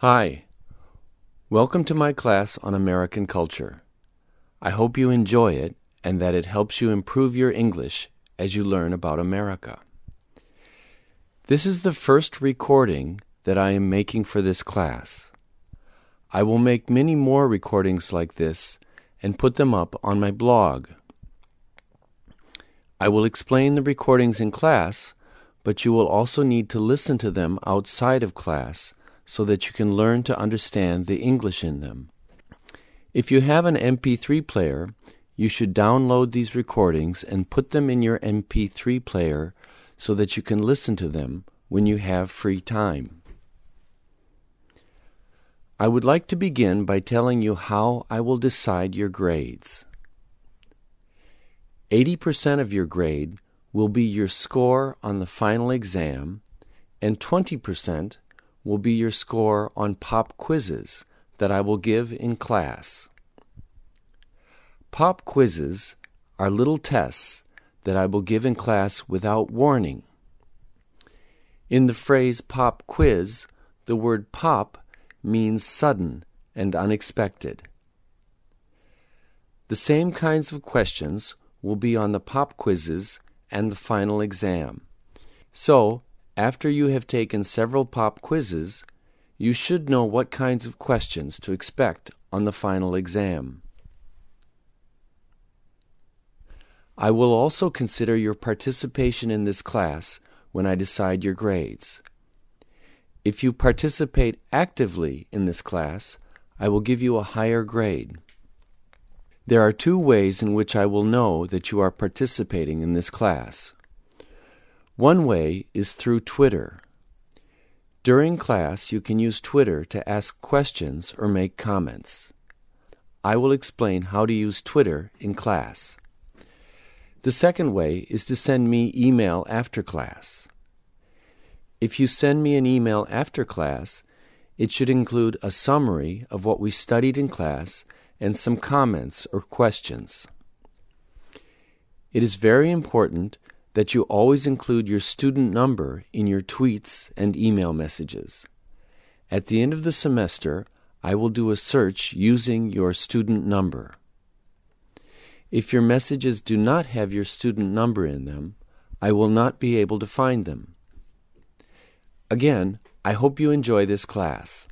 Hi, welcome to my class on American culture. I hope you enjoy it and that it helps you improve your English as you learn about America. This is the first recording that I am making for this class. I will make many more recordings like this and put them up on my blog. I will explain the recordings in class, but you will also need to listen to them outside of class so that you can learn to understand the English in them. If you have an MP3 player, you should download these recordings and put them in your MP3 player so that you can listen to them when you have free time. I would like to begin by telling you how I will decide your grades. 80% of your grade will be your score on the final exam, and 20% will be your score on pop quizzes that I will give in class. Pop quizzes are little tests that I will give in class without warning. In the phrase pop quiz, the word pop means sudden and unexpected. The same kinds of questions will be on the pop quizzes and the final exam. So, after you have taken several pop quizzes, you should know what kinds of questions to expect on the final exam. I will also consider your participation in this class when I decide your grades. If you participate actively in this class, I will give you a higher grade. There are two ways in which I will know that you are participating in this class. One way is through Twitter. During class, you can use Twitter to ask questions or make comments. I will explain how to use Twitter in class. The second way is to send me email after class. If you send me an email after class, it should include a summary of what we studied in class and some comments or questions. It is very important that you always include your student number in your tweets and email messages. At the end of the semester, I will do a search using your student number. If your messages do not have your student number in them, I will not be able to find them. Again, I hope you enjoy this class.